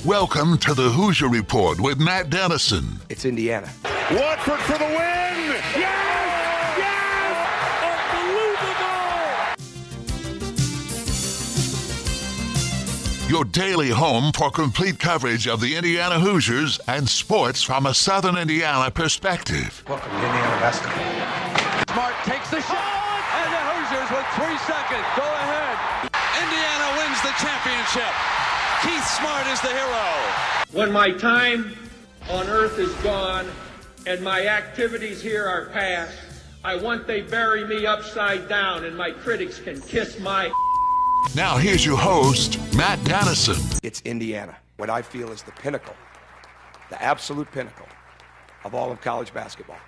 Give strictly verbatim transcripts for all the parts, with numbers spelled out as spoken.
Welcome to the Hoosier Report with Matt Dennison. It's Indiana. Watford for the win! Yes! Yes! Unbelievable! Your daily home for complete coverage of the Indiana Hoosiers and sports from a Southern Indiana perspective. Welcome to Indiana basketball. Smart takes the shot, and the Hoosiers with three seconds go ahead. Indiana wins the championship. Keith Smart is the hero. When my time on earth is gone and my activities here are past, I want they bury me upside down and my critics can kiss my... Now here's your host, Matt Dennison. It's Indiana, what I feel is the pinnacle, the absolute pinnacle of all of college basketball.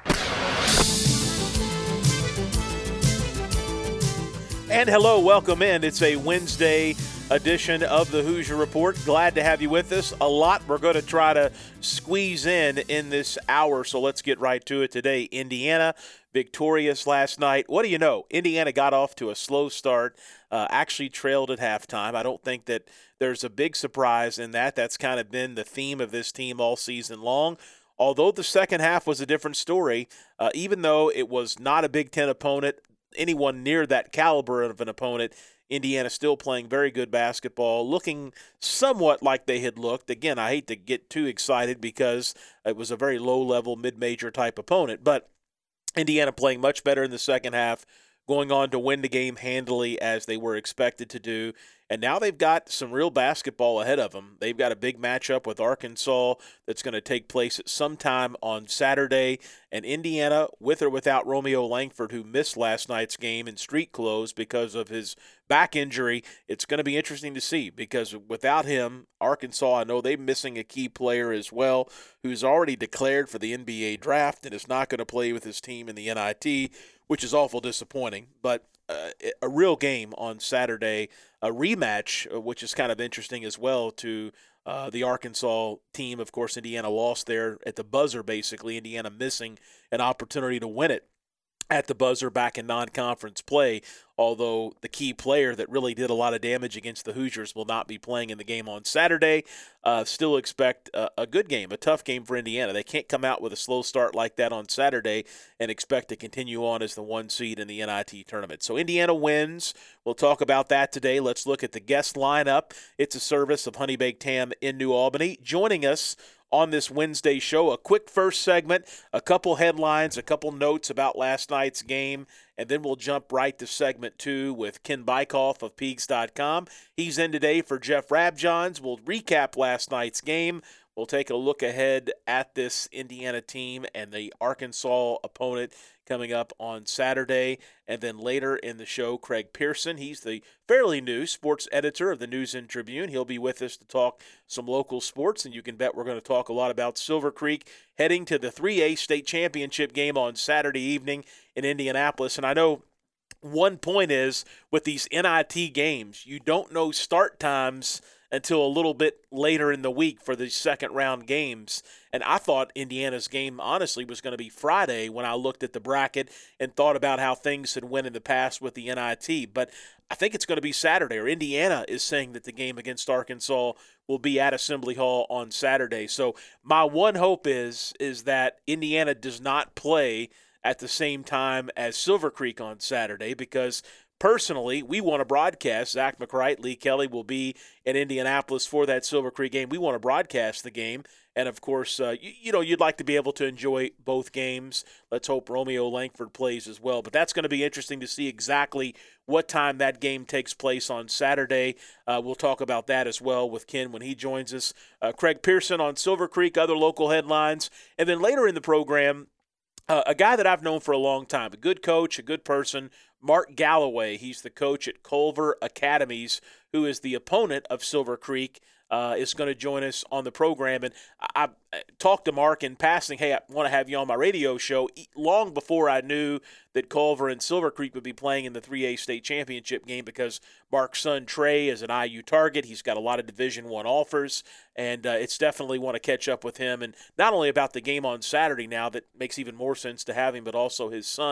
And hello, welcome in. It's a Wednesday edition of the Hoosier Report. Glad to have you with us. A lot we're going to try to squeeze in in this hour, so let's get right to it today. Indiana victorious last night. What do you know? Indiana got off to a slow start, uh, actually trailed at halftime. I don't think that there's a big surprise in that. That's kind of been the theme of this team all season long. Although the second half was a different story, uh, even though it was not a Big Ten opponent, anyone near that caliber of an opponent, Indiana still playing very good basketball, looking somewhat like they had looked. Again, I hate to get too excited because it was a very low-level, mid-major type opponent, but Indiana playing much better in the second half, going on to win the game handily as they were expected to do. And now they've got some real basketball ahead of them. They've got a big matchup with Arkansas that's going to take place at some time on Saturday. And Indiana, with or without Romeo Langford, who missed last night's game in street clothes because of his back injury, it's going to be interesting to see because without him, Arkansas, I know they're missing a key player as well who's already declared for the N B A draft and is not going to play with his team in the N I T, which is awful disappointing. But uh, a real game on Saturday, a rematch, which is kind of interesting as well to uh, the Arkansas team. Of course, Indiana lost there at the buzzer, basically. Indiana missing an opportunity to win it at the buzzer back in non-conference play, although the key player that really did a lot of damage against the Hoosiers will not be playing in the game on Saturday. Uh, still expect a, a good game, a tough game for Indiana. They can't come out with a slow start like that on Saturday and expect to continue on as the one seed in the N I T tournament. So Indiana wins. We'll talk about that today. Let's look at the guest lineup. It's a service of Honey Baked Ham in New Albany. Joining us on this Wednesday show, a quick first segment, a couple headlines, a couple notes about last night's game, and then we'll jump right to segment two with Ken Bykoff of Peegs dot com. He's in today for Jeff Rabjohns. We'll recap last night's game. We'll take a look ahead at this Indiana team and the Arkansas opponent coming up on Saturday. And then later in the show, Craig Pearson. He's the fairly new sports editor of the News and Tribune. He'll be with us to talk some local sports, and you can bet we're going to talk a lot about Silver Creek heading to the three A state championship game on Saturday evening in Indianapolis. And I know one point is with these N I T games, you don't know start times until a little bit later in the week for the second round games. And I thought Indiana's game, honestly, was going to be Friday when I looked at the bracket and thought about how things had went in the past with the N I T. But I think it's going to be Saturday, or Indiana is saying that the game against Arkansas will be at Assembly Hall on Saturday. So my one hope is, is that Indiana does not play at the same time as Silver Creek on Saturday, because personally, we want to broadcast. Zach McCright, Lee Kelly will be in Indianapolis for that Silver Creek game. We want to broadcast the game. And, of course, uh, you, you know, you'd like to be able to enjoy both games. Let's hope Romeo Langford plays as well. But that's going to be interesting to see exactly what time that game takes place on Saturday. Uh, we'll talk about that as well with Ken when he joins us. Uh, Craig Pearson on Silver Creek, other local headlines. And then later in the program, uh, a guy that I've known for a long time, a good coach, a good person, Mark Galloway. He's the coach at Culver Academies, who is the opponent of Silver Creek, uh, is going to join us on the program. And I, I talked to Mark in passing, hey, I want to have you on my radio show, long before I knew that Culver and Silver Creek would be playing in the three A state championship game, because Mark's son Trey is an I U target. He's got a lot of Division One offers, and uh, it's definitely want to catch up with him. And not only about the game on Saturday now, that makes even more sense to have him, but also his son,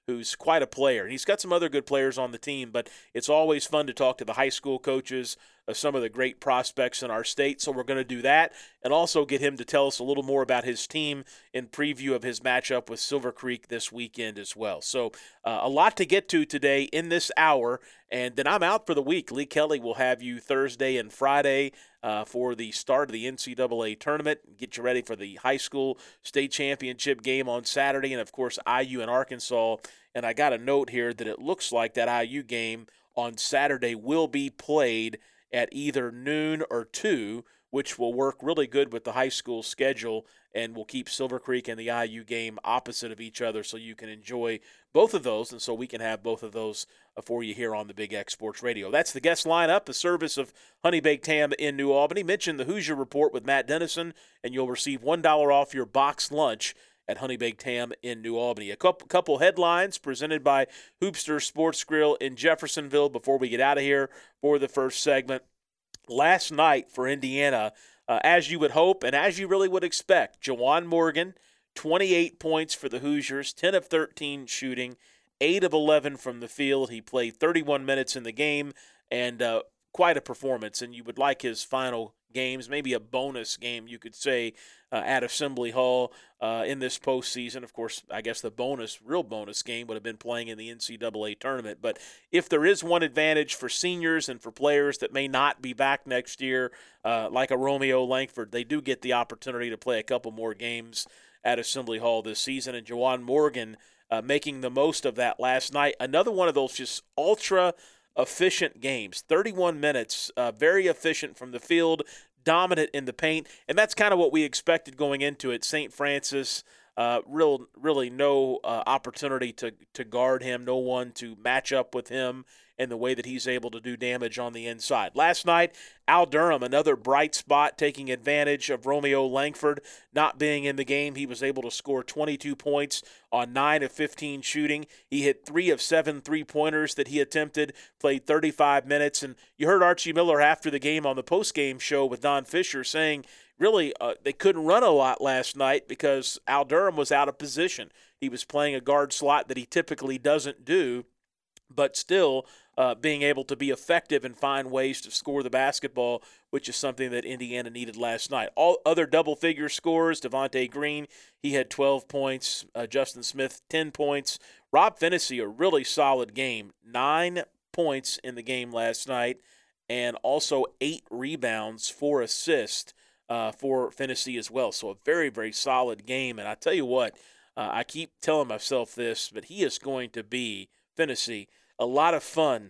who's quite a player. He's got some other good players on the team, but it's always fun to talk to the high school coaches of some of the great prospects in our state. So we're going to do that and also get him to tell us a little more about his team in preview of his matchup with Silver Creek this weekend as well. So uh, a lot to get to today in this hour, and then I'm out for the week. Lee Kelly will have you Thursday and Friday uh, for the start of the N C double A tournament. Get you ready for the high school state championship game on Saturday, and, of course, I U and Arkansas. And I got a note here that it looks like that I U game on Saturday will be played at either noon or two, which will work really good with the high school schedule and will keep Silver Creek and the I U game opposite of each other so you can enjoy both of those, and so we can have both of those for you here on the Big X Sports Radio. That's the guest lineup, the service of Honey Baked Ham in New Albany. Mention the Hoosier Report with Matt Dennison, and you'll receive one dollar off your box lunch at Honey Baked Ham in New Albany. A couple, couple headlines presented by Hoopster Sports Grill in Jeffersonville before we get out of here for the first segment. Last night for Indiana, uh, as you would hope and as you really would expect, Juwan Morgan, twenty-eight points for the Hoosiers, ten of thirteen shooting, eight of eleven from the field. He played thirty-one minutes in the game, and uh, quite a performance. And you would like his final games, maybe a bonus game, you could say, uh, at Assembly Hall uh, in this postseason. Of course, I guess the bonus, real bonus game would have been playing in the N C double A tournament. But if there is one advantage for seniors and for players that may not be back next year, uh, like a Romeo Langford, they do get the opportunity to play a couple more games at Assembly Hall this season. And Juwan Morgan uh, making the most of that last night. Another one of those just ultra efficient games, thirty-one minutes, uh, very efficient from the field, dominant in the paint, and that's kind of what we expected going into it. Saint Francis, uh, real, really no uh, opportunity to, to guard him, no one to match up with him in the way that he's able to do damage on the inside. Last night, Al Durham, another bright spot, taking advantage of Romeo Langford not being in the game. He was able to score twenty-two points on nine of fifteen shooting. He hit three of seven three-pointers that he attempted, played thirty-five minutes. And you heard Archie Miller after the game on the post-game show with Don Fisher saying, really, uh, they couldn't run a lot last night because Al Durham was out of position. He was playing a guard slot that he typically doesn't do, but still uh, being able to be effective and find ways to score the basketball, which is something that Indiana needed last night. All other double-figure scores, Devontae Green, he had twelve points. Uh, Justin Smith, ten points. Rob Phinisee, a really solid game, nine points in the game last night, and also eight rebounds, four assists uh, for Phinisee as well. So a very, very solid game. And I tell you what, uh, I keep telling myself this, but he is going to be, Phinisee, a lot of fun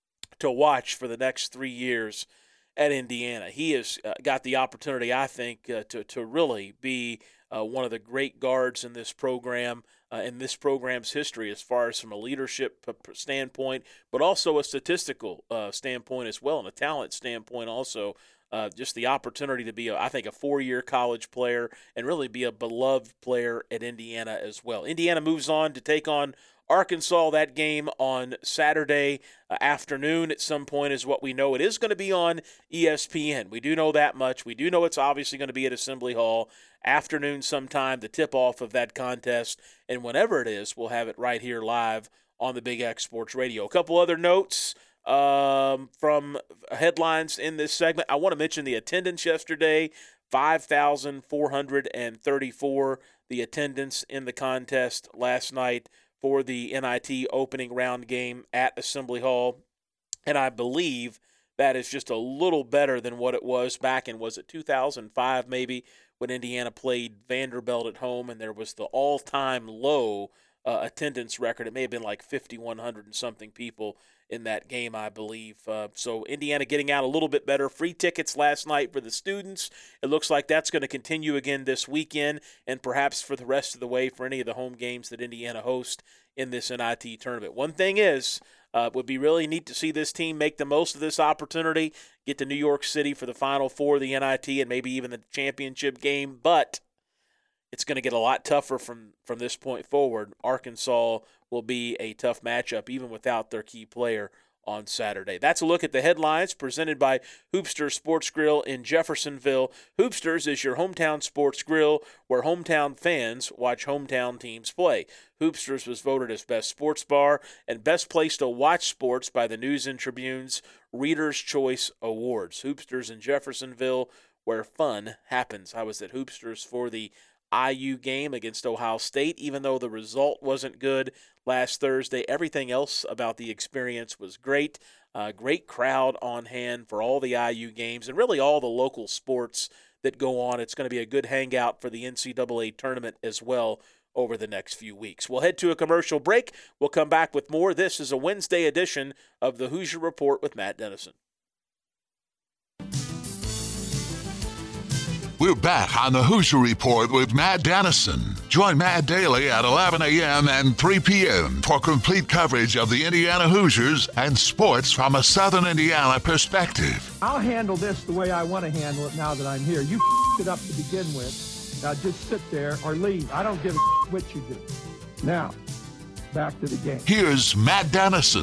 to watch for the next three years at Indiana. He has uh, got the opportunity, I think, uh, to, to really be uh, one of the great guards in this program, uh, in this program's history, as far as from a leadership standpoint, but also a statistical uh, standpoint as well, and a talent standpoint also. Uh, just the opportunity to be, a, I think, a four-year college player and really be a beloved player at Indiana as well. Indiana moves on to take on Arkansas. That game on Saturday uh, afternoon at some point is what we know. It is going to be on E S P N. We do know that much. We do know it's obviously going to be at Assembly Hall afternoon sometime, the tip-off of that contest. And whenever it is, we'll have it right here live on the Big X Sports Radio. A couple other notes um, from headlines in this segment. I want to mention the attendance yesterday, five thousand four hundred thirty-four, the attendance in the contest last night for the N I T opening round game at Assembly Hall. And I believe that is just a little better than what it was back in, was it two thousand five maybe, when Indiana played Vanderbilt at home and there was the all-time low uh, attendance record. It may have been like fifty-one hundred and something people in that game, I believe. Uh, so Indiana getting out a little bit better. Free tickets last night for the students. It looks like that's going to continue again this weekend and perhaps for the rest of the way for any of the home games that Indiana hosts in this N I T tournament. One thing is, uh, it would be really neat to see this team make the most of this opportunity, get to New York City for the Final Four of the N I T and maybe even the championship game, but it's going to get a lot tougher from, from this point forward. Arkansas will be a tough matchup even without their key player on Saturday. That's a look at the headlines presented by Hoopsters Sports Grill in Jeffersonville. Hoopsters is your hometown sports grill where hometown fans watch hometown teams play. Hoopsters was voted as best sports bar and best place to watch sports by the News and Tribune's Reader's Choice Awards. Hoopsters in Jeffersonville, where fun happens. I was at Hoopsters for the I U game against Ohio State. Even though the result wasn't good last Thursday, everything else about the experience was great. Uh, great crowd on hand for all the I U games and really all the local sports that go on. It's going to be a good hangout for the N C double A tournament as well over the next few weeks. We'll head to a commercial break. We'll come back with more. This is a Wednesday edition of the Hoosier Report with Matt Dennison. We're back on the Hoosier Report with Matt Dennison. Join Matt daily at eleven a.m. and three p.m. for complete coverage of the Indiana Hoosiers and sports from a Southern Indiana perspective. I'll handle this the way I want to handle it now that I'm here. You it up to begin with. Now just sit there or leave. I don't give a what you do. Now, back to the game. Here's Matt Dennison.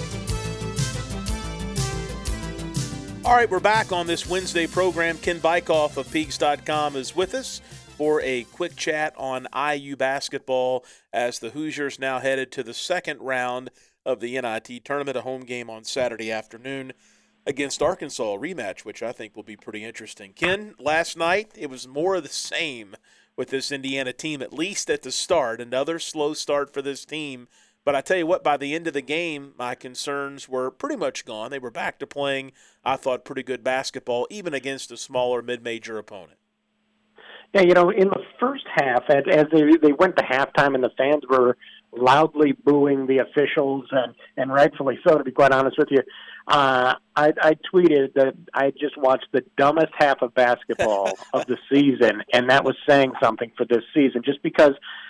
All right, we're back on this Wednesday program. Ken Bykoff of Peegs dot com is with us for a quick chat on I U basketball as the Hoosiers now headed to the second round of the N I T tournament, a home game on Saturday afternoon against Arkansas, a rematch, which I think will be pretty interesting. Ken, last night it was more of the same with this Indiana team, at least at the start. Another slow start for this team. But I tell you what, by the end of the game, my concerns were pretty much gone. They were back to playing, I thought, pretty good basketball, even against a smaller mid-major opponent. Yeah, you know, in the first half, as, as they, they went to halftime and the fans were loudly booing the officials, and, and rightfully so, to be quite honest with you, uh, I, I tweeted that I just watched the dumbest half of basketball of the season, and that was saying something for this season, just because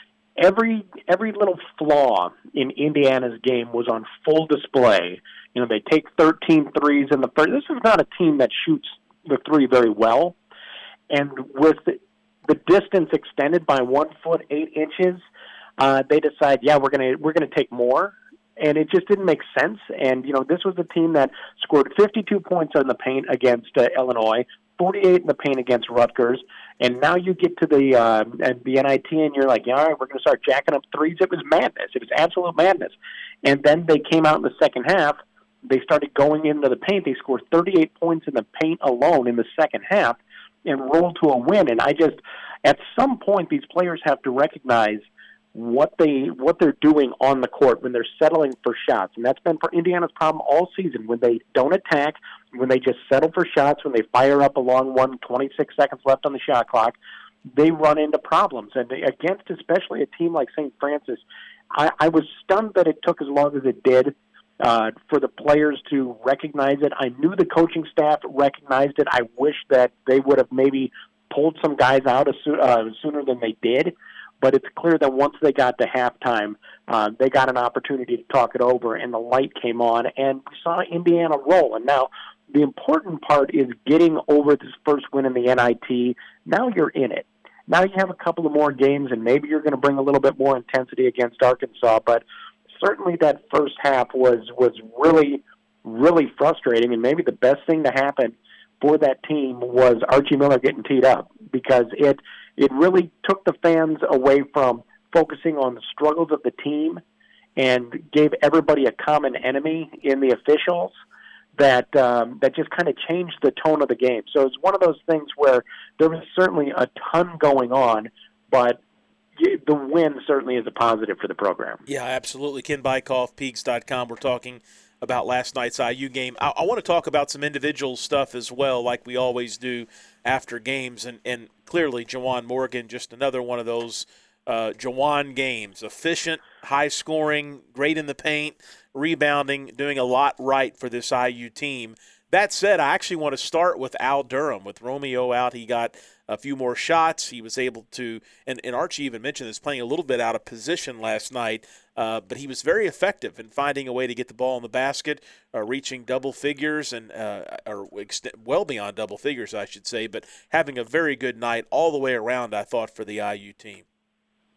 Every every little flaw in Indiana's game was on full display. You know, they take thirteen threes in the first. This is not a team that shoots the three very well. And with the, the distance extended by one foot, eight inches, uh, they decide, yeah, we're gonna we're gonna take more. And it just didn't make sense. And, you know, this was a team that scored fifty-two points in the paint against uh, Illinois, forty-eight in the paint against Rutgers, and now you get to the uh, the N I T and you're like, yeah, all right, we're going to start jacking up threes. It was madness. It was absolute madness. And then they came out in the second half. They started going into the paint. They scored thirty-eight points in the paint alone in the second half and rolled to a win. And I just, at some point, these players have to recognize what they what they're doing on the court when they're settling for shots. And that's been for Indiana's problem all season. When they don't attack, when they just settle for shots, when they fire up a long one, twenty-six seconds left on the shot clock, they run into problems. And against especially a team like Saint Francis, I, I was stunned that it took as long as it did uh, for the players to recognize it. I knew the coaching staff recognized it. I wish that they would have maybe pulled some guys out as soon, uh, sooner than they did. But it's clear that once they got to halftime, uh, they got an opportunity to talk it over, and the light came on, and we saw Indiana roll. And now the important part is getting over this first win in the N I T. Now you're in it. Now you have a couple of more games, and maybe you're going to bring a little bit more intensity against Arkansas. But certainly that first half was was really, really frustrating, and maybe the best thing to happen for that team was Archie Miller getting teed up, because it – It really took the fans away from focusing on the struggles of the team and gave everybody a common enemy in the officials that um, that just kind of changed the tone of the game. So it's one of those things where there was certainly a ton going on, but the win certainly is a positive for the program. Yeah, absolutely. Ken Bykoff, Peegs dot com. We're talking about last night's I U game. I, I want to talk about some individual stuff as well, like we always do after games. And, and clearly, Juwan Morgan, just another one of those uh, Juwan games. Efficient, high-scoring, great in the paint, rebounding, doing a lot right for this I U team. That said, I actually want to start with Al Durham. With Romeo out, he got a few more shots. He was able to, and, and Archie even mentioned this, playing a little bit out of position last night, uh, but he was very effective in finding a way to get the ball in the basket, uh, reaching double figures, and uh, or extent, well beyond double figures, I should say, but having a very good night all the way around, I thought, for the I U team.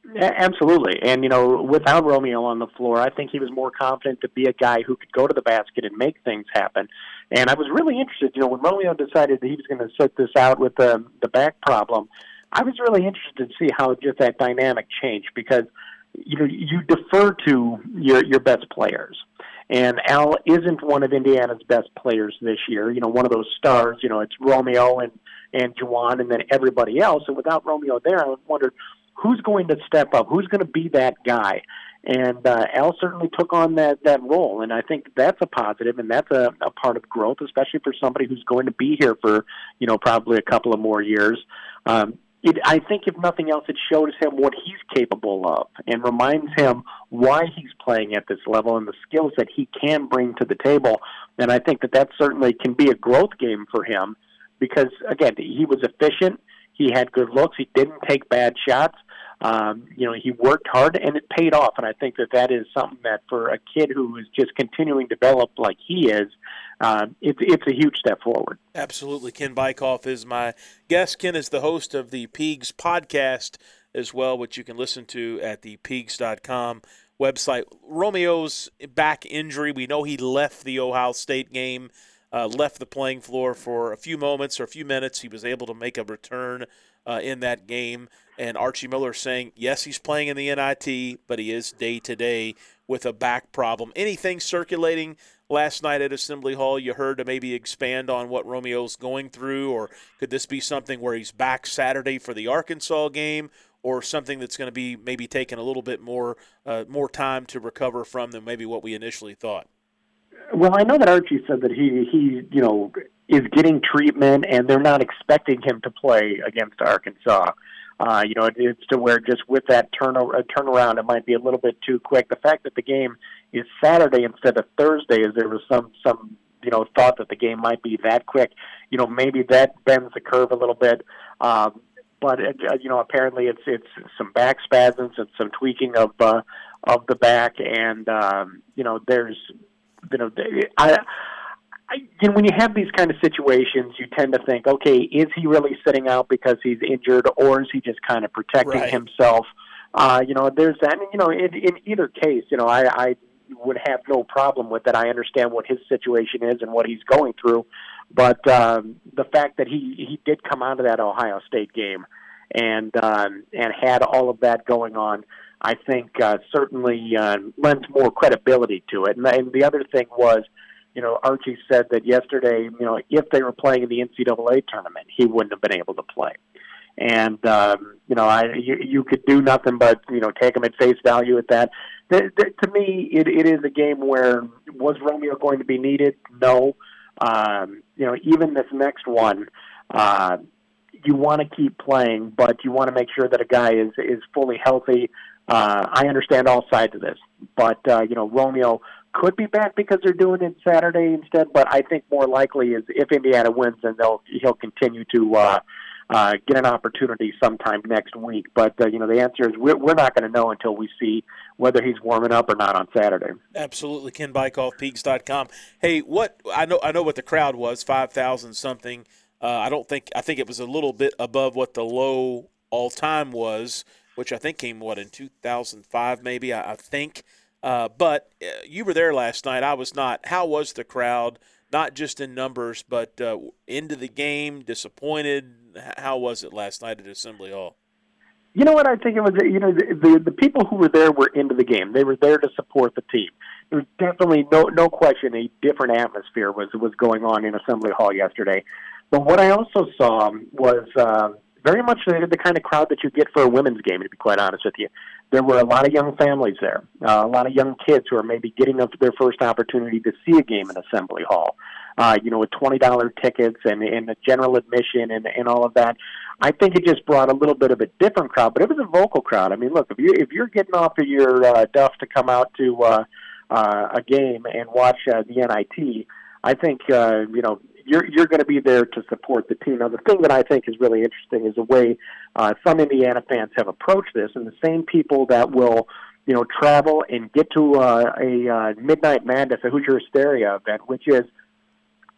Absolutely. And, you know, without Romeo on the floor, I think he was more confident to be a guy who could go to the basket and make things happen. And I was really interested, you know, when Romeo decided that he was going to sit this out with the, the back problem, I was really interested to see how just that dynamic changed because, you know, you defer to your, your best players. And Al isn't one of Indiana's best players this year. You know, one of those stars, you know, it's Romeo and, and Juwan and then everybody else. And without Romeo there, I wondered, who's going to step up? Who's going to be that guy? And uh, Al certainly took on that, that role, and I think that's a positive, and that's a, a part of growth, especially for somebody who's going to be here for, you know, probably a couple of more years. Um, it, I think, if nothing else, it shows him what he's capable of and reminds him why he's playing at this level and the skills that he can bring to the table. And I think that that certainly can be a growth game for him because, again, he was efficient. He had good looks. He didn't take bad shots. Um, you know, he worked hard, and it paid off. And I think that that is something that for a kid who is just continuing to develop like he is, uh, it's it's a huge step forward. Absolutely. Ken Bykoff is my guest. Ken is the host of the Peegs podcast as well, which you can listen to at the peegs dot com website. Romeo's back injury, we know he left the Ohio State game, uh, left the playing floor for a few moments or a few minutes. He was able to make a return uh, in that game. And Archie Miller saying, yes, he's playing in the N I T, but he is day-to-day with a back problem. Anything circulating last night at Assembly Hall you heard to maybe expand on what Romeo's going through? Or could this be something where he's back Saturday for the Arkansas game, or something that's going to be maybe taking a little bit more uh, more time to recover from than maybe what we initially thought? Well, I know that Archie said that he, he you know, is getting treatment, and they're not expecting him to play against Arkansas. Uh, you know, it, it's to where just with that turn, uh, turnaround, it might be a little bit too quick. The fact that the game is Saturday instead of Thursday, is there was some, some you know, thought that the game might be that quick. You know, maybe that bends the curve a little bit. Um, but, it, uh, you know, apparently it's it's some back spasms and some tweaking of uh, of the back. And, um, you know, there's, you know, I... I, you know, when you have these kind of situations, you tend to think, okay, is he really sitting out because he's injured, or is he just kind of protecting right. hymself? Uh, you know, there's that. You know, in, in either case, you know, I, I would have no problem with it. I understand what his situation is and what he's going through, but um, the fact that he, he did come out of that Ohio State game and um, and had all of that going on, I think uh, certainly uh, lends more credibility to it. And, and the other thing was, you know, Archie said that yesterday, you know, if they were playing in the N C double A tournament, he wouldn't have been able to play. And, um, you know, I you, you could do nothing but, you know, take him at face value at that. The, the, to me, it, it is a game where, was Romeo going to be needed? No. Um, you know, even this next one, uh, you want to keep playing, but you want to make sure that a guy is, is fully healthy. Uh, I understand all sides of this, but, uh, you know, Romeo could be back because they're doing it Saturday instead, but I think more likely is if Indiana wins, then they'll he'll continue to uh, uh, get an opportunity sometime next week. But uh, you know, the answer is we're, we're not going to know until we see whether he's warming up or not on Saturday. Absolutely, Ken Bykoff, Peegs dot com. Hey, what I know I know what the crowd was, five thousand something. Uh, I don't think I think it was a little bit above what the low all time was, which I think came what in two thousand five maybe. I, I think. Uh, but uh, you were there last night. I was not. How was the crowd, not just in numbers, but uh, into the game, disappointed? How was it last night at Assembly Hall? You know what? I think it was, you know, the, the, the people who were there were into the game. They were there to support the team. There was definitely no no question a different atmosphere was, was going on in Assembly Hall yesterday. But what I also saw was uh, very much the, the kind of crowd that you get for a women's game, to be quite honest with you. There were a lot of young families there, uh, a lot of young kids who are maybe getting up to their first opportunity to see a game in Assembly Hall, uh, you know, with twenty dollars tickets and, and the general admission and, and all of that. I think it just brought a little bit of a different crowd, but it was a vocal crowd. I mean, look, if, you, if you're getting off of your uh, duff to come out to uh, uh, a game and watch uh, the N I T, I think, uh, you know, you're you're going to be there to support the team. Now, the thing that I think is really interesting is the way uh, some Indiana fans have approached this, and the same people that will, you know, travel and get to uh, a uh, Midnight Madness, a Hoosier Hysteria event, which is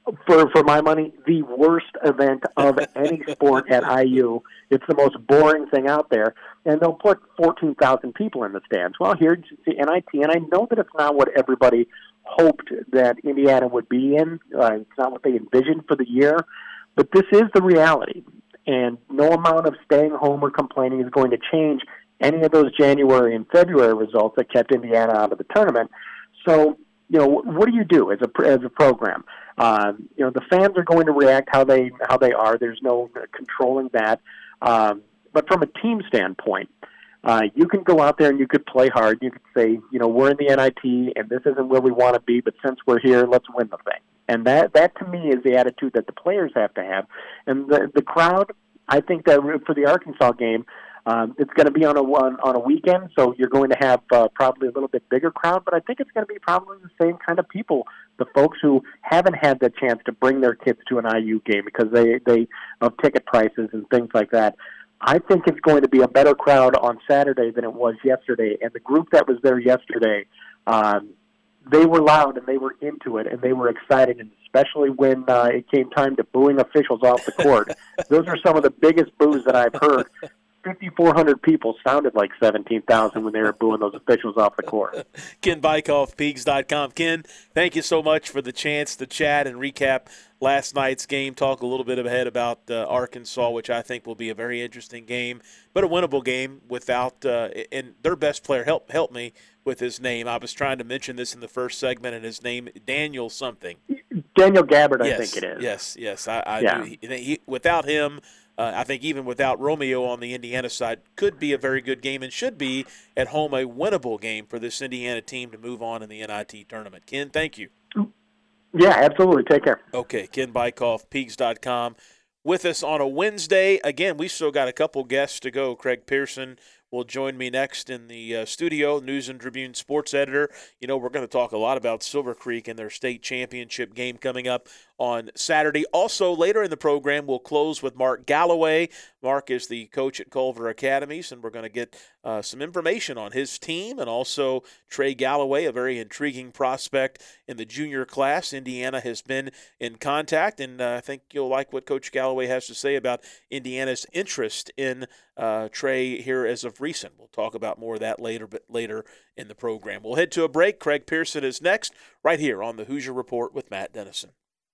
for for my money, the worst event of any sport at I U. It's the most boring thing out there, and they'll put fourteen thousand people in the stands. Well, here's the N I T, and I know that it's not what everybody hoped that Indiana would be in. Uh, it's not what they envisioned for the year, but this is the reality, and no amount of staying home or complaining is going to change any of those January and February results that kept Indiana out of the tournament. So, you know, what do you do as a as a program? Um, you know, the fans are going to react how they how they are. There's no controlling that. Um, but from a team standpoint, uh, you can go out there and you could play hard. You could say, you know, we're in the N I T and this isn't where we want to be, but since we're here, let's win the thing. And that that to me is the attitude that the players have to have. And the the crowd, I think that for the Arkansas game, Um, it's going to be on a one on a weekend, so you're going to have uh, probably a little bit bigger crowd. But I think it's going to be probably the same kind of people, the folks who haven't had the chance to bring their kids to an I U game because they they of ticket prices and things like that. I think it's going to be a better crowd on Saturday than it was yesterday. And the group that was there yesterday, um, they were loud and they were into it and they were excited, and especially when uh, it came time to booing officials off the court. Those are some of the biggest boos that I've heard. fifty-four hundred people sounded like seventeen thousand when they were booing those officials off the court. Ken Bykoff, Peegs dot com. Ken, thank you so much for the chance to chat and recap last night's game, talk a little bit ahead about uh, Arkansas, which I think will be a very interesting game, but a winnable game without uh, – and their best player, help help me with his name. I was trying to mention this in the first segment, and his name, Daniel something. Daniel Gabbard, yes, I think it is. Yes, yes. I, I yeah. he, he, without him – Uh, I think even without Romeo on the Indiana side, could be a very good game and should be at home a winnable game for this Indiana team to move on in the N I T tournament. Ken, thank you. Yeah, absolutely. Take care. Okay, Ken Bykoff, Peegs dot com. With us on a Wednesday. Again, we still got a couple guests to go. Craig Pearson will join me next in the uh, studio, News and Tribune sports editor. You know, we're going to talk a lot about Silver Creek and their state championship game coming up on Saturday. Also, later in the program, we'll close with Mark Galloway. Mark is the coach at Culver Academies, and we're going to get uh, some information on his team and also Trey Galloway, a very intriguing prospect in the junior class. Indiana has been in contact, and uh, I think you'll like what Coach Galloway has to say about Indiana's interest in uh, Trey here as of recent. We'll talk about more of that later, but later in the program. We'll head to a break. Craig Pearson is next, right here on the Hoosier Report with Matt Dennison.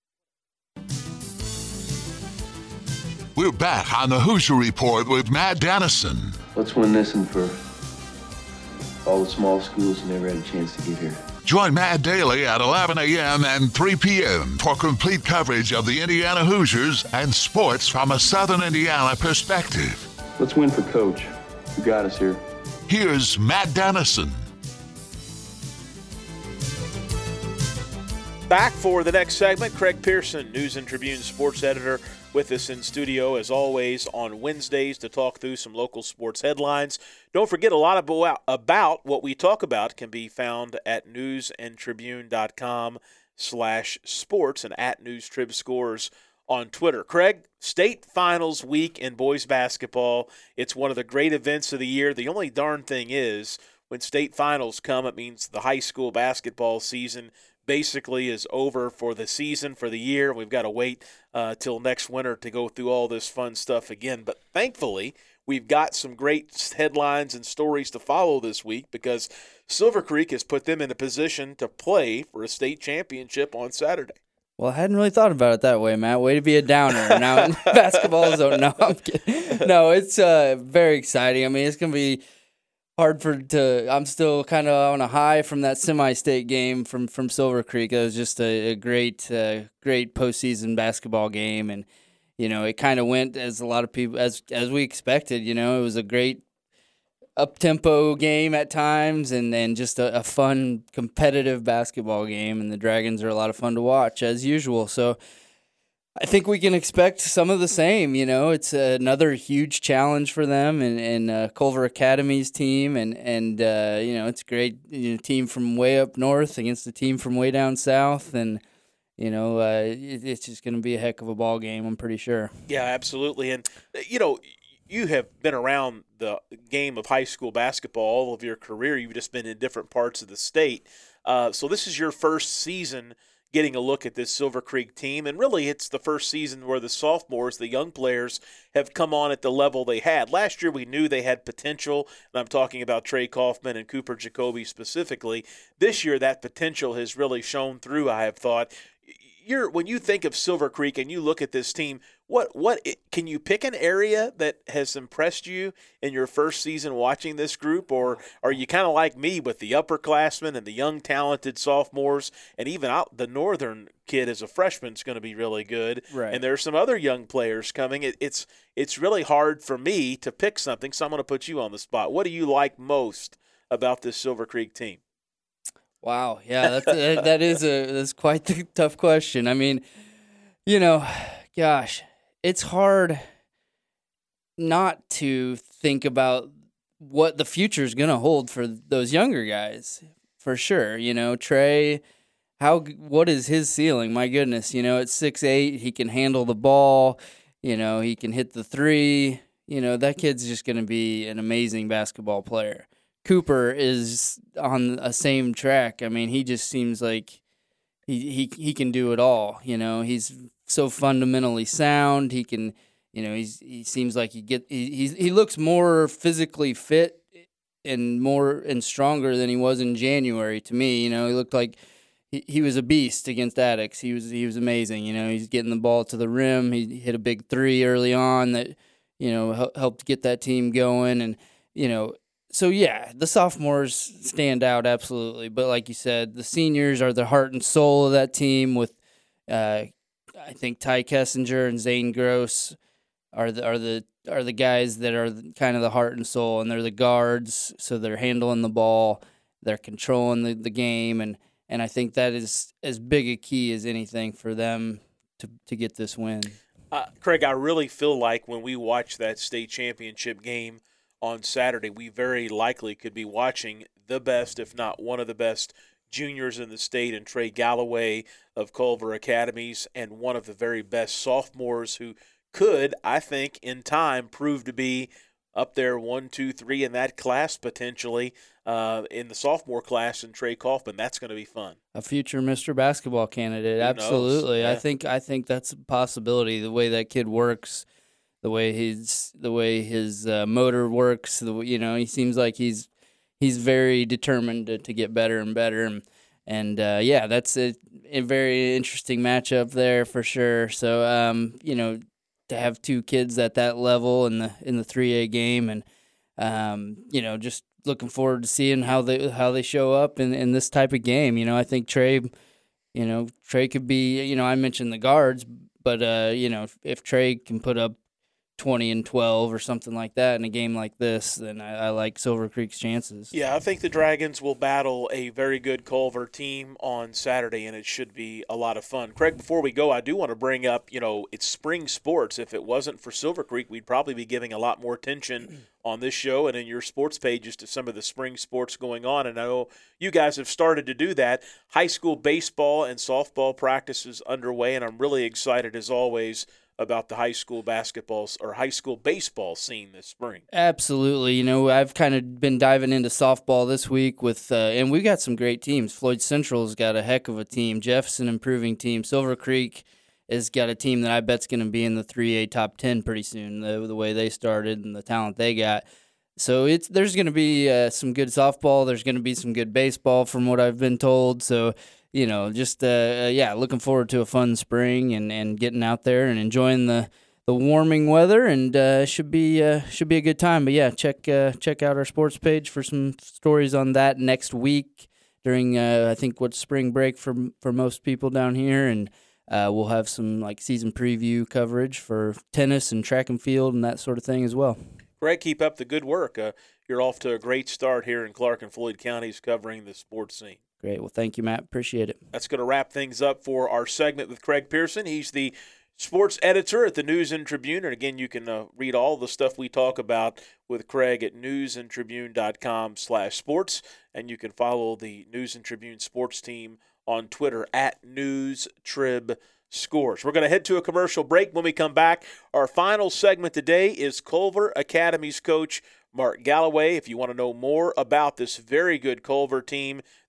We're back on the Hoosier Report with Matt Dennison. Let's win this one for all the small schools who never had a chance to get here. Join Matt daily at eleven a.m. and three p.m. for complete coverage of the Indiana Hoosiers and sports from a Southern Indiana perspective. Let's win for Coach, who got us here. Here's Matt Dennison. Back for the next segment, Craig Pearson, News and Tribune sports editor, with us in studio, as always, on Wednesdays to talk through some local sports headlines. Don't forget, a lot about, about what we talk about can be found at newsandtribune.com slash sports and at newstribscores on Twitter. Craig, state finals week in boys basketball. It's one of the great events of the year. The only darn thing is, when state finals come, it means the high school basketball season basically is over for the season, for the year. We've got to wait uh, till next winter to go through all this fun stuff again. But thankfully, we've got some great headlines and stories to follow this week because Silver Creek has put them in a position to play for a state championship on Saturday. Well, I hadn't really thought about it that way, Matt. Way to be a downer. Now, basketball zone. No, I'm kidding. No, it's uh, very exciting. I mean, it's going to be hard for to. I'm still kind of on a high from that semi-state game from, from Silver Creek. It was just a, a great, uh, great postseason basketball game, and you know, it kind of went as a lot of people as as we expected. You know, it was a great up-tempo game at times, and, and just a, a fun, competitive basketball game, and the Dragons are a lot of fun to watch, as usual. So I think we can expect some of the same. You know, it's another huge challenge for them and, and uh, Culver Academy's team, and, and uh, you know, it's a great you know, team from way up north against a team from way down south, and you know, uh, it, it's just going to be a heck of a ball game, I'm pretty sure. Yeah, absolutely. And, you know, you have been around the game of high school basketball all of your career. You've just been in different parts of the state. Uh, so this is your first season getting a look at this Silver Creek team. And really, it's the first season where the sophomores, the young players, have come on at the level they had. Last year, we knew they had potential, and I'm talking about Trey Kaufman and Cooper Jacoby specifically. This year, that potential has really shown through, I have thought. You're, when you think of Silver Creek and you look at this team, what what can you pick an area that has impressed you in your first season watching this group, or are you kind of like me with the upperclassmen and the young talented sophomores, and even out the northern kid as a freshman is going to be really good, right. And there's some other young players coming. It, it's it's really hard for me to pick something, so I'm going to put you on the spot. What do you like most about this Silver Creek team? Wow, yeah, that's a, that is a that's quite the tough question. I mean, you know, gosh, it's hard not to think about what the future is going to hold for those younger guys, for sure. You know, Trey, how what is his ceiling? My goodness, you know, at six eight, he can handle the ball. You know, he can hit the three. You know, that kid's just going to be an amazing basketball player. Cooper is on a same track. I mean, he just seems like he he he can do it all. You know, he's so fundamentally sound. He can, you know, he's he seems like he get he he, he looks more physically fit and more and stronger than he was in January. To me, you know, he looked like he, he was a beast against Attucks. He was he was amazing. You know, he's getting the ball to the rim. He hit a big three early on that, you know, helped get that team going. And you know. So, yeah, the sophomores stand out, absolutely. But like you said, the seniors are the heart and soul of that team with, uh, I think, Ty Kessinger and Zane Gross are the, are the are the guys that are kind of the heart and soul, and they're the guards, so they're handling the ball, they're controlling the, the game, and, and I think that is as big a key as anything for them to, to get this win. Uh, Craig, I really feel like when we watch that state championship game on Saturday, we very likely could be watching the best, if not one of the best, juniors in the state, and Trey Galloway of Culver Academies, and one of the very best sophomores who could, I think, in time prove to be up there one, two, three in that class potentially uh, in the sophomore class, and Trey Kaufman. That's going to be fun. A future Mister Basketball candidate, Who absolutely. Yeah. I think I think that's a possibility. The way that kid works. The way his the way his uh, motor works, the you know, he seems like he's he's very determined to, to get better and better, and and uh, yeah, that's a, a very interesting matchup there for sure. So um, you know, to have two kids at that level in the in the three A game, and um, you know, just looking forward to seeing how they how they show up in, in this type of game. You know, I think Trey, you know, Trey could be. You know, I mentioned the guards, but uh, you know, if, if Trey can put up twenty and twelve or something like that in a game like this, then I, I like Silver Creek's chances. Yeah, I think the Dragons will battle a very good Culver team on Saturday, and it should be a lot of fun. Craig, before we go, I do want to bring up, you know, it's spring sports. If it wasn't for Silver Creek, we'd probably be giving a lot more attention on this show and in your sports pages to some of the spring sports going on, and I know you guys have started to do that. High school baseball and softball practices underway, and I'm really excited, as always, about the high school basketball or high school baseball scene this spring. Absolutely. You know, I've kind of been diving into softball this week with, uh, and we got some great teams. Floyd Central's got a heck of a team. Jefferson improving team. Silver Creek has got a team that I bet's going to be in the three A top ten pretty soon, the, the way they started and the talent they got. So it's there's going to be uh, some good softball. There's going to be some good baseball from what I've been told. So, you know, just, uh, yeah, looking forward to a fun spring and, and getting out there and enjoying the, the warming weather, and uh, should be uh, should be a good time. But, yeah, check uh, check out our sports page for some stories on that next week during, uh, I think, what's spring break for for most people down here. And uh, we'll have some, like, season preview coverage for tennis and track and field and that sort of thing as well. Greg, keep up the good work. Uh, you're off to a great start here in Clark and Floyd counties covering the sports scene. Great. Well, thank you, Matt. Appreciate it. That's going to wrap things up for our segment with Craig Pearson. He's the sports editor at the News and Tribune. And, again, you can uh, read all the stuff we talk about with Craig at newsandtribune.com slash sports. And you can follow the News and Tribune sports team on Twitter at NewsTribScores. We're going to head to a commercial break. When we come back, our final segment today is Culver Academy's coach Mark Galloway. If you want to know more about this very good Culver team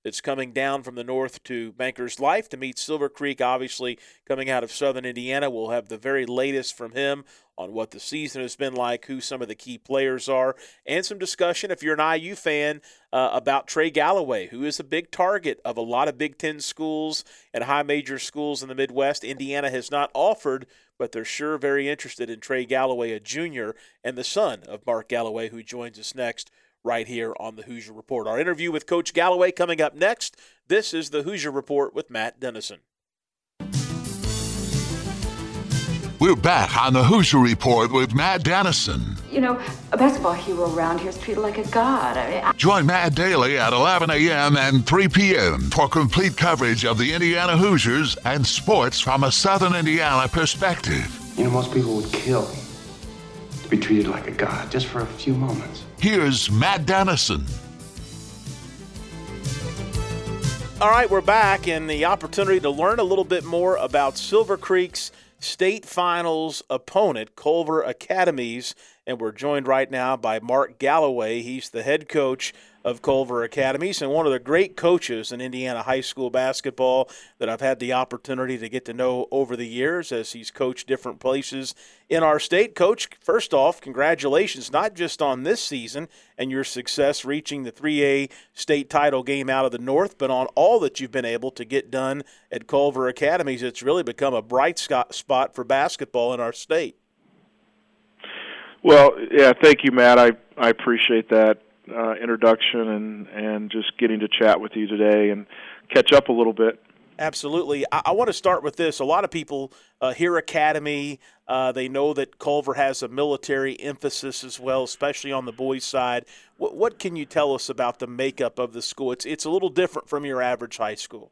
that's coming down from the north to Bankers Life to meet Silver Creek, obviously coming out of Southern Indiana. We'll have the very latest from him on what the season has been like, who some of the key players are, and some discussion, if you're an I U fan, uh, about Trey Galloway, who is a big target of a lot of Big Ten schools and high major schools in the Midwest. Indiana has not offered, but they're sure very interested in Trey Galloway, a junior, and the son of Mark Galloway, who joins us next right here on the Hoosier Report. Our interview with Coach Galloway coming up next. This is the Hoosier Report with Matt Dennison. We're back on the Hoosier Report with Matt Dennison. You know, a basketball hero around here is treated like a god. I mean, I- Join Matt daily at eleven a.m. and three p.m. for complete coverage of the Indiana Hoosiers and sports from a Southern Indiana perspective. You know, most people would kill to be treated like a god just for a few moments. Here's Matt Dennison. All right, we're back, and the opportunity to learn a little bit more about Silver Creek's state finals opponent, Culver Academies, and we're joined right now by Mark Galloway. He's the head coach of Culver Academies and one of the great coaches in Indiana high school basketball that I've had the opportunity to get to know over the years as he's coached different places in our state. Coach, first off, congratulations, not just on this season and your success reaching the three A state title game out of the North, but on all that you've been able to get done at Culver Academies. It's really become a bright spot for basketball in our state. Well, yeah, thank you, Matt. I, I appreciate that uh, introduction and, and just getting to chat with you today and catch up a little bit. Absolutely. I, I want to start with this. A lot of people uh, hear Academy. Uh, they know that Culver has a military emphasis as well, especially on the boys' side. What, what can you tell us about the makeup of the school? It's it's a little different from your average high school.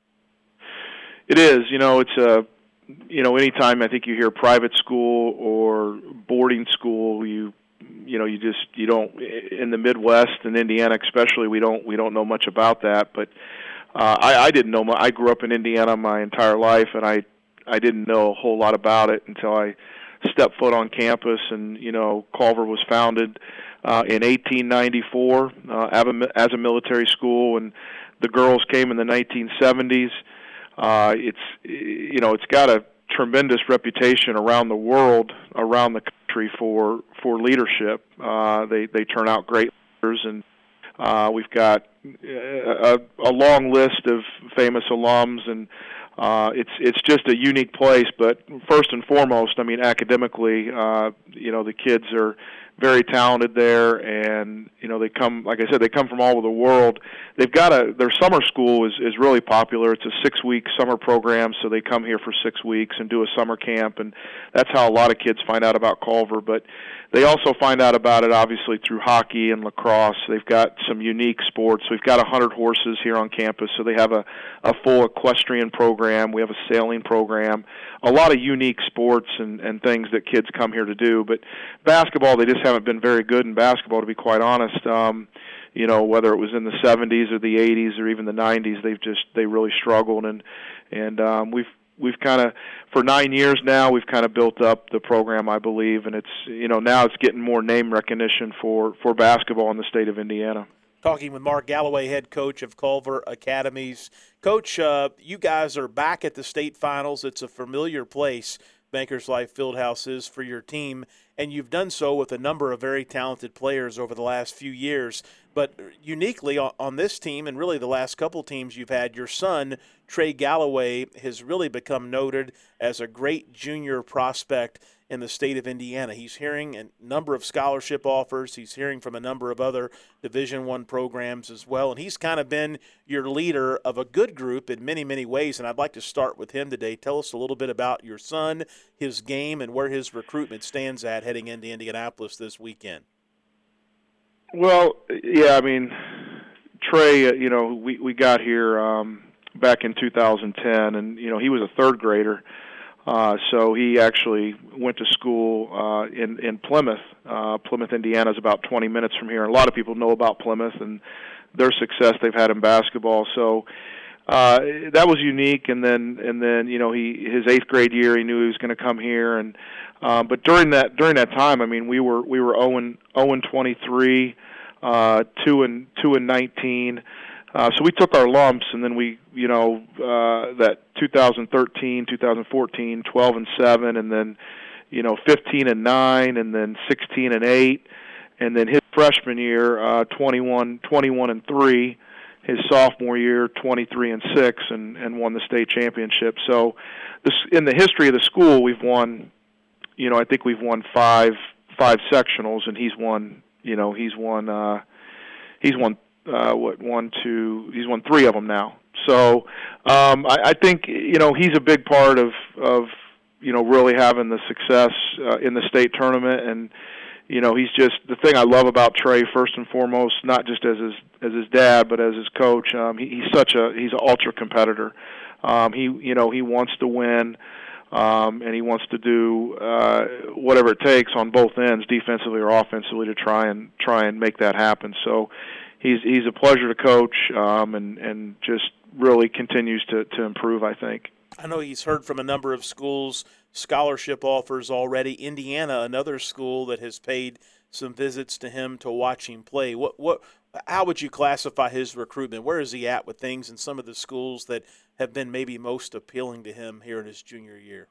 It is. You know, it's a you know, anytime I think you hear private school or boarding school, you you know, you just you don't in the Midwest and Indiana especially, we don't we don't know much about that. But uh, I, I didn't know. My, I grew up in Indiana my entire life, and I I didn't know a whole lot about it until I stepped foot on campus. And you know, Culver was founded uh, in eighteen ninety-four uh, as a military school, and the girls came in the nineteen seventies. Uh, it's you know it's got a tremendous reputation around the world, around the country for for leadership. Uh, they they turn out great leaders, and uh, we've got a, a long list of famous alums, and uh, it's it's just a unique place. But first and foremost, I mean academically, uh, you know the kids are very talented there, and you know they come, like I said, they come from all over the world. They've got a their summer school is is really popular. It's a six week summer program, so they come here for six weeks and do a summer camp, and that's how a lot of kids find out about Culver. But they also find out about it obviously through hockey and lacrosse. They've got some unique sports. We've got a hundred horses here on campus, so they have a a full equestrian program. We have a sailing program. A lot of unique sports and and things that kids come here to do. But basketball, they just haven't been very good in basketball, to be quite honest. Um, you know, whether it was in the seventies or the eighties or even the nineties, they've just they really struggled, and and um, we've we've kind of for nine years now we've kind of built up the program, I believe, and it's you know now it's getting more name recognition for for basketball in the state of Indiana. Talking with Mark Galloway, head coach of Culver Academies. Coach, uh, you guys are back at the state finals. It's a familiar place, Bankers Life Fieldhouse is, for your team, and you've done so with a number of very talented players over the last few years. But uniquely on this team, and really the last couple teams you've had, your son, Trey Galloway, has really become noted as a great junior prospect in the state of Indiana. He's hearing a number of scholarship offers. He's hearing from a number of other Division I programs as well. And he's kind of been your leader of a good group in many, many ways. And I'd like to start with him today. Tell us a little bit about your son, his game, and where his recruitment stands at heading into Indianapolis this weekend. Well, yeah, I mean, Trey, uh, you know, we, we got here um, back in two thousand ten, and, you know, he was a third grader. Uh, so he actually went to school uh, in, in Plymouth. Uh, Plymouth, Indiana is about twenty minutes from here. And a lot of people know about Plymouth and their success they've had in basketball. So uh, that was unique. And then, and then you know, he his eighth grade year, he knew he was going to come here. And uh, but during that during that time, I mean, we were we were zero and twenty-three, uh, two and two and nineteen. Uh, so we took our lumps, and then we, you know, uh, that two thousand thirteen, two thousand fourteen, twelve and seven, and then, you know, fifteen and nine, and then sixteen and eight, and then his freshman year, uh, twenty-one, twenty-one and three. His sophomore year, twenty-three and six, and, and won the state championship. So, this, in the history of the school, we've won, you know, I think we've won five five sectionals, and he's won, you know, he's won, uh, he's won. Uh, what one, two? He's won three of them now. So um, I, I think you know he's a big part of of you know really having the success uh, in the state tournament, and you know he's just the thing I love about Trey first and foremost, not just as his as his dad, but as his coach. Um, he, he's such a he's an ultra competitor. Um, he you know he wants to win. Um, and he wants to do uh, whatever it takes on both ends, defensively or offensively, to try and try and make that happen. So. He's he's a pleasure to coach, um, and and just really continues to, to improve, I think. I know he's heard from a number of schools, scholarship offers already. Indiana, another school that has paid some visits to him to watch him play. What what? How would you classify his recruitment? Where is he at with things in some of the schools that have been maybe most appealing to him here in his junior year?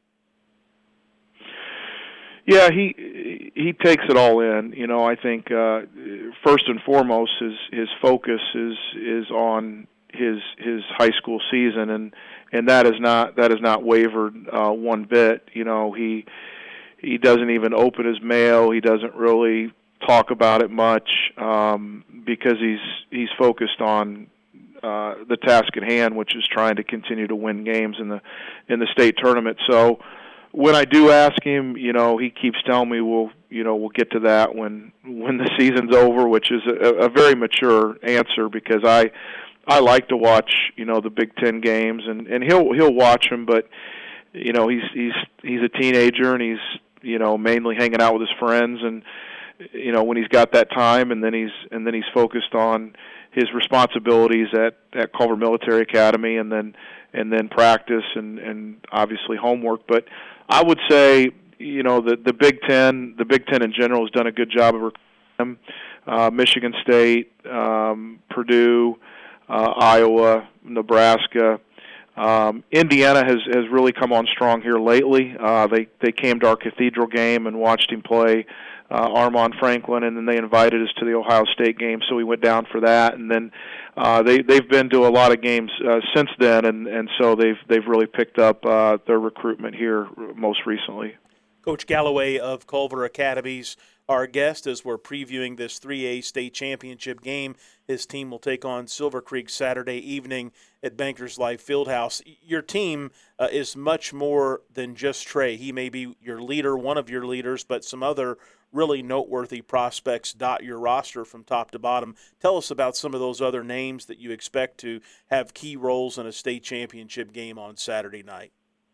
Yeah, he he takes it all in. You know, I think uh, first and foremost, his his focus is is on his his high school season, and and that is not that has not wavered uh, one bit. You know, he he doesn't even open his mail. He doesn't really talk about it much um, because he's he's focused on uh, the task at hand, which is trying to continue to win games in the in the state tournament. So. When I do ask him, you know, he keeps telling me, "We'll, you know, we'll get to that when when the season's over," which is a, a very mature answer because I I like to watch, you know, the Big Ten games, and, and he'll he'll watch them, but you know, he's he's he's a teenager and he's you know mainly hanging out with his friends, and you know when he's got that time, and then he's and then he's focused on his responsibilities at at Culver Military Academy, and then and then practice and and obviously homework, but. I would say, you know, the the Big Ten, the Big Ten in general has done a good job of recruiting him. Uh, Michigan State, um, Purdue, uh, Iowa, Nebraska, um, Indiana has has really come on strong here lately. Uh, they they came to our Cathedral game and watched him play uh, Armand Franklin, and then they invited us to the Ohio State game, so we went down for that, and then. Uh, they they've been to a lot of games uh, since then, and, and so they've they've really picked up uh, their recruitment here most recently. Coach Galloway of Culver Academy's our guest as we're previewing this three A state championship game. His team will take on Silver Creek Saturday evening at Bankers Life Fieldhouse. Your team uh, is much more than just Trey. He may be your leader, one of your leaders, but some other really noteworthy prospects dot your roster from top to bottom. Tell us about some of those other names that you expect to have key roles in a state championship game on Saturday night.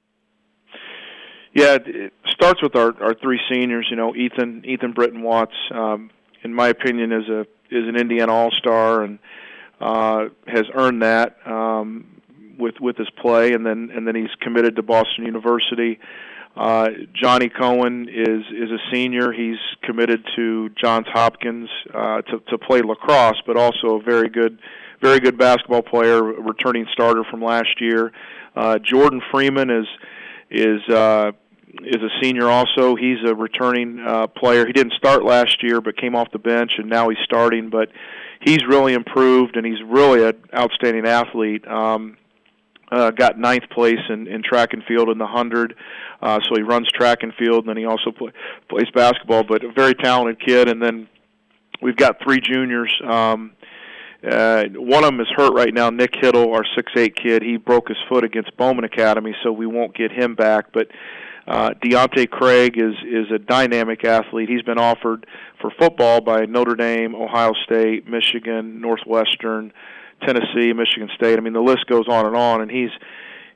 Yeah, it starts with our, our three seniors. You know, Ethan Ethan Britton Watts, um, in my opinion, is a is an Indiana All-Star and uh, has earned that um, with with his play, and then and then he's committed to Boston University. Uh, Johnny Cohen is is a senior. He's committed to Johns Hopkins uh, to to play lacrosse, but also a very good very good basketball player, returning starter from last year. Uh, Jordan Freeman is. is uh, is a senior also. He's a returning uh, player. He didn't start last year but came off the bench, and now he's starting. But he's really improved, and he's really an outstanding athlete. Um, uh, got ninth place in, in track and field in the one hundred, uh, so he runs track and field, and then he also play, plays basketball. But a very talented kid. And then we've got three juniors. Um, Uh, one of them is hurt right now, Nick Hittle, our six eight kid. He broke his foot against Bowman Academy, so we won't get him back. But uh, Deontay Craig is, is a dynamic athlete. He's been offered for football by Notre Dame, Ohio State, Michigan, Northwestern, Tennessee, Michigan State. I mean, the list goes on and on, and he's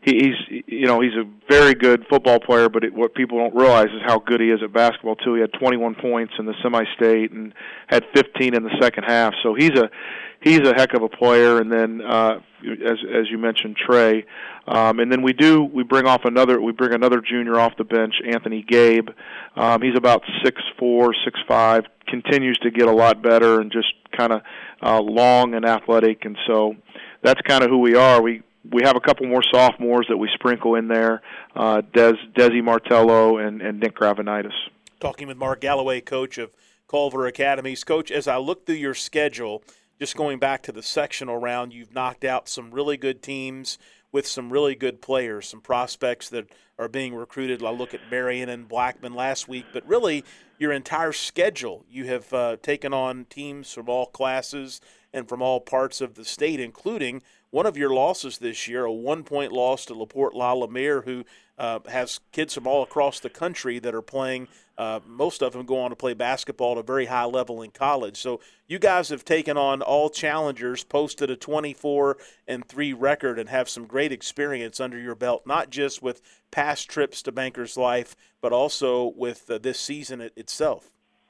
he, he's you know he's a very good football player, but it, what people don't realize is how good he is at basketball too. He had twenty-one points in the semi-state and had fifteen in the second half. So he's a he's a heck of a player. And then uh, as as you mentioned, Trey. Um, and then we do we bring off another we bring another junior off the bench, Anthony Gabe. Um, he's about six four, six five, continues to get a lot better and just kind of uh, long and athletic. And so that's kind of who we are. We we have a couple more sophomores that we sprinkle in there, uh, Des Desi Martello and, and Nick Gravenitis. Talking with Mark Galloway, coach of Culver Academies. Coach, as I look through your schedule, just going back to the sectional round, you've knocked out some really good teams with some really good players, some prospects that are being recruited. I look at Marion and Blackman last week, but really your entire schedule, you have uh, taken on teams from all classes and from all parts of the state, including one of your losses this year, a one-point loss to LaPorte La Lumiere, who uh, has kids from all across the country that are playing. Uh, most of them go on to play basketball at a very high level in college. So you guys have taken on all challengers, posted a twenty-four and three record, and have some great experience under your belt, not just with past trips to Bankers Life, but also with uh, this season it, itself.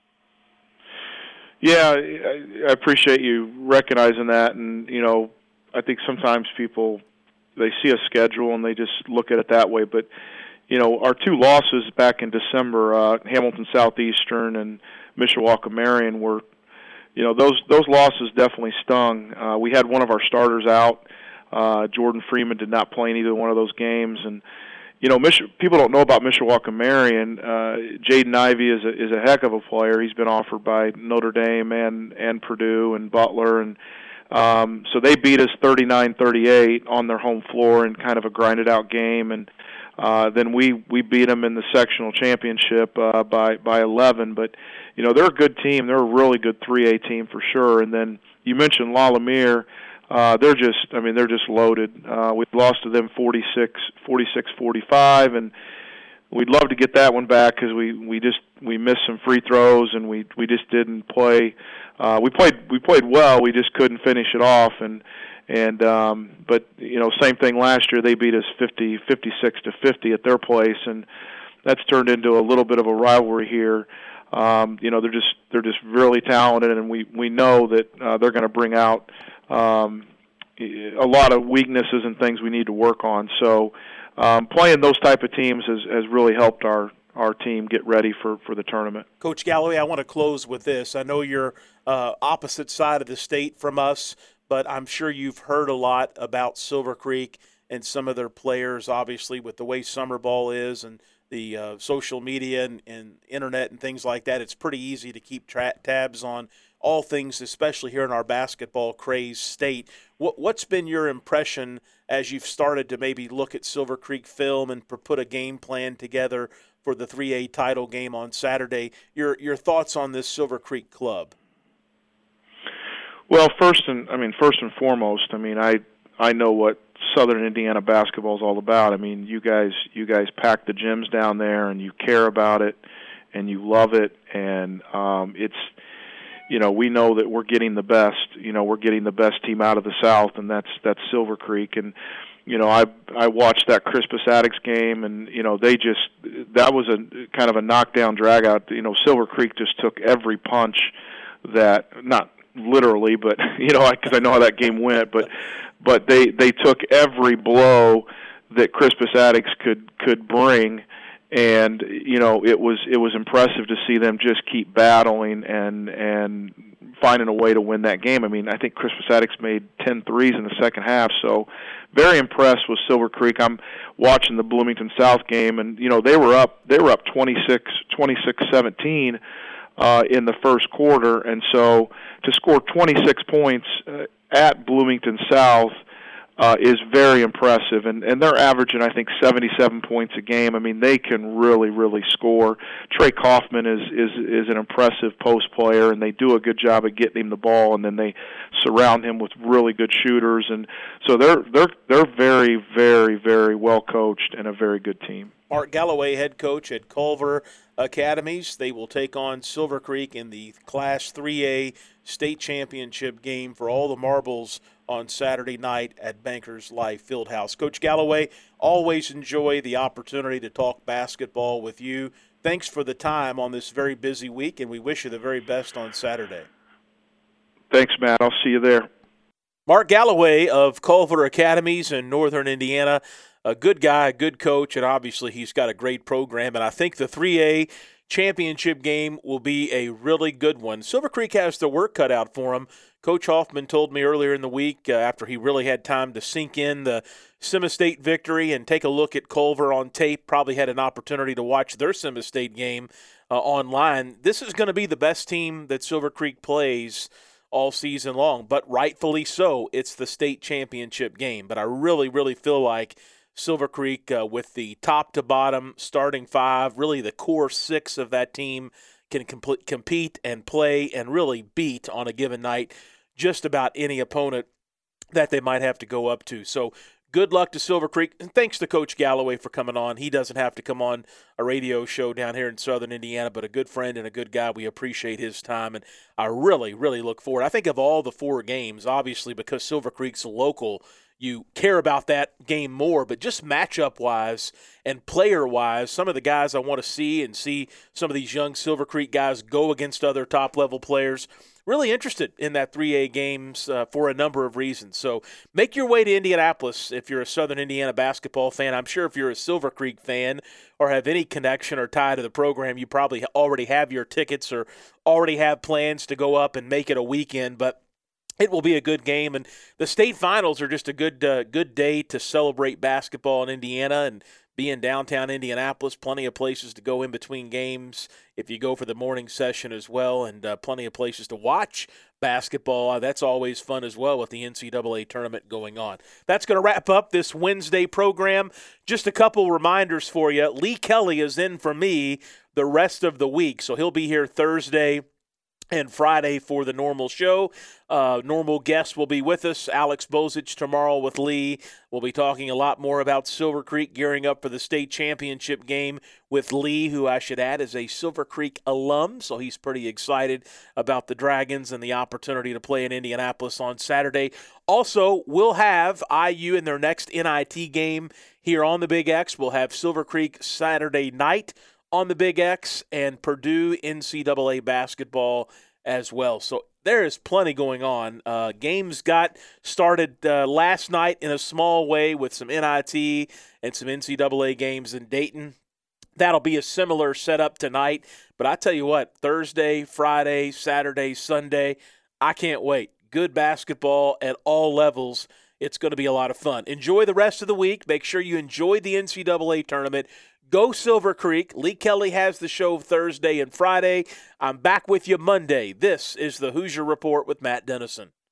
Yeah, I, I appreciate you recognizing that, and you know, I think sometimes people they see a schedule and they just look at it that way, but. You know, our two losses back in December, uh, Hamilton Southeastern and Mishawaka Marion, were, you know, those those losses definitely stung. Uh, we had one of our starters out. Uh, Jordan Freeman did not play in either one of those games, and you know, Mich- people don't know about Mishawaka Marion. Uh, Jaden Ivey is a is a heck of a player. He's been offered by Notre Dame and and Purdue and Butler, and um, so they beat us thirty-nine thirty-eight on their home floor in kind of a grinded out game, and. Uh, then we, we beat them in the sectional championship uh, by by eleven. But you know they're a good team. They're a really good three A team for sure. And then you mentioned La Lumiere. Uh, they're just I mean they're just loaded. Uh, we lost to them forty-six forty-five, and we'd love to get that one back because we, we just we missed some free throws and we we just didn't play. Uh, we played we played well. We just couldn't finish it off and. And um, but you know, same thing last year. They beat us fifty, fifty-six to fifty at their place, and that's turned into a little bit of a rivalry here. Um, you know, they're just they're just really talented, and we we know that uh, they're going to bring out um, a lot of weaknesses and things we need to work on. So um, playing those type of teams has has really helped our. our team get ready for, for the tournament. Coach Galloway, I want to close with this. I know you're uh, opposite side of the state from us, but I'm sure you've heard a lot about Silver Creek and some of their players, obviously, with the way summer ball is and the uh, social media and, and internet and things like that. It's pretty easy to keep tra- tabs on all things, especially here in our basketball crazed state. What, what's been your impression as you've started to maybe look at Silver Creek film and put a game plan together for the three A title game on Saturday? Your your thoughts on this Silver Creek club? Well, first and I mean first and foremost, I mean I I know what Southern Indiana basketball is all about. I mean, you guys you guys pack the gyms down there and you care about it and you love it, and um it's you know, we know that we're getting the best, you know, we're getting the best team out of the South, and that's that's Silver Creek. And you know, I I watched that Crispus Attucks game, and you know, they just that was a kind of a knockdown drag out. You know, Silver Creek just took every punch that not literally, but you know, because I know how that game went, but but they they took every blow that Crispus Attucks could could bring, and you know, it was it was impressive to see them just keep battling and and finding a way to win that game. I mean, I think Crispus Attucks made ten threes in the second half, so very impressed with Silver Creek. I'm watching the Bloomington South game, and you know, they were up they were up twenty-six seventeen uh, in the first quarter, and so to score twenty-six points uh, at Bloomington South uh, is very impressive, and, and they're averaging, I think, seventy-seven points a game. I mean, they can really, really score. Trey Kaufman is, is, is an impressive post player, and they do a good job of getting him the ball, and then they surround him with really good shooters, and so they're they're they're very, very, very well well coached, and a very good team. Mark Galloway, head coach at Culver Academies. They will take on Silver Creek in the Class three A state championship game for all the marbles on Saturday night at Bankers Life Fieldhouse. Coach Galloway, always enjoy the opportunity to talk basketball with you. Thanks for the time on this very busy week, and we wish you the very best on Saturday. Thanks, Matt. I'll see you there. Mark Galloway of Culver Academies in northern Indiana, a good guy, a good coach, and obviously he's got a great program. And I think the three A championship game will be a really good one. Silver Creek has their work cut out for them. Coach Hoffman told me earlier in the week, uh, after he really had time to sink in the Sima State victory and take a look at Culver on tape, probably had an opportunity to watch their Sima State game uh, online. This is going to be the best team that Silver Creek plays all season long, but rightfully so. It's the state championship game. But I really, really feel like Silver Creek, uh, with the top to bottom starting five, really the core six of that team, can complete, compete and play and really beat on a given night just about any opponent that they might have to go up to. So good luck to Silver Creek, and thanks to Coach Galloway for coming on. He doesn't have to come on a radio show down here in southern Indiana, but a good friend and a good guy. We appreciate his time, and I really, really look forward. I think of all the four games, obviously because Silver Creek's local, you care about that game more, but just matchup-wise and player-wise, some of the guys I want to see and see some of these young Silver Creek guys go against other top-level players. Really interested in that three A games uh, for a number of reasons. So make your way to Indianapolis if you're a Southern Indiana basketball fan. I'm sure if you're a Silver Creek fan or have any connection or tie to the program, you probably already have your tickets or already have plans to go up and make it a weekend. But it will be a good game, and the state finals are just a good uh, good day to celebrate basketball in Indiana and be in downtown Indianapolis. Plenty of places to go in between games if you go for the morning session as well, and uh, plenty of places to watch basketball. Uh, that's always fun as well with the N C double A tournament going on. That's going to wrap up this Wednesday program. Just a couple reminders for you. Lee Kelly is in for me the rest of the week, so he'll be here Thursday and Friday for the normal show. Uh, normal guests will be with us. Alex Bozich tomorrow with Lee. We'll be talking a lot more about Silver Creek gearing up for the state championship game with Lee, who I should add is a Silver Creek alum, so he's pretty excited about the Dragons and the opportunity to play in Indianapolis on Saturday. Also, we'll have I U in their next N I T game here on the Big X. We'll have Silver Creek Saturday night on the Big X, and Purdue N C double A basketball as well. So there is plenty going on. Uh, games got started uh, last night in a small way with some N I T and some N C double A games in Dayton. That'll be a similar setup tonight. But I tell you what, Thursday, Friday, Saturday, Sunday, I can't wait. Good basketball at all levels. It's going to be a lot of fun. Enjoy the rest of the week. Make sure you enjoy the N C double A tournament. Go Silver Creek. Lee Kelly has the show Thursday and Friday. I'm back with you Monday. This is the Hoosier Report with Matt Dennison.